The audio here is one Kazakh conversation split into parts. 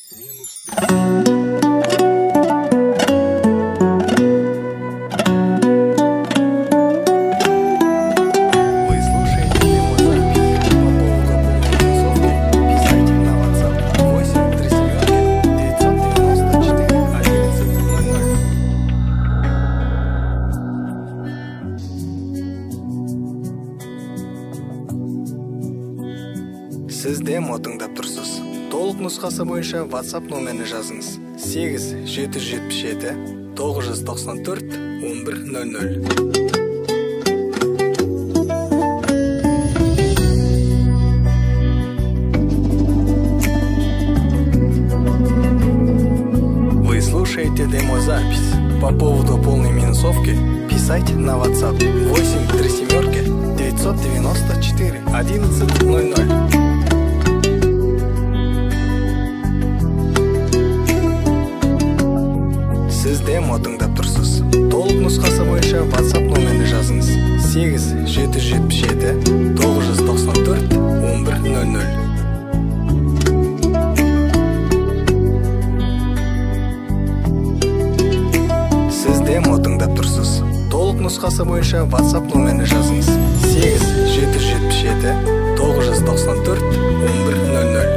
Сіз демо тыңдап тұрсыз. Толық нұсқасы бойынша WhatsApp номеріне жазыңыз. 8777 994 1100. Вы слушаете демозапись. По поводу полной минусовки писайте на WhatsApp 837 994 1100. Сіз демо тыңдап тұрсыз. Толық нұсқасы бойынша WhatsApp номеріне жазыңыз. 8777 994 1100. Сіз демо тыңдап тұрсыз. Толық нұсқасы бойынша WhatsApp номеріне жазыңыз. 8777 994 1100.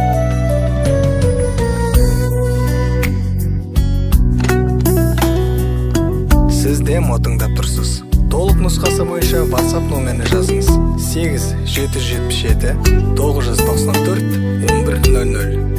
Сіз демо тыңдап тұрсыз. Толық нұсқасы бойынша WhatsApp номеріне жазыңыз. 8777 994 1100.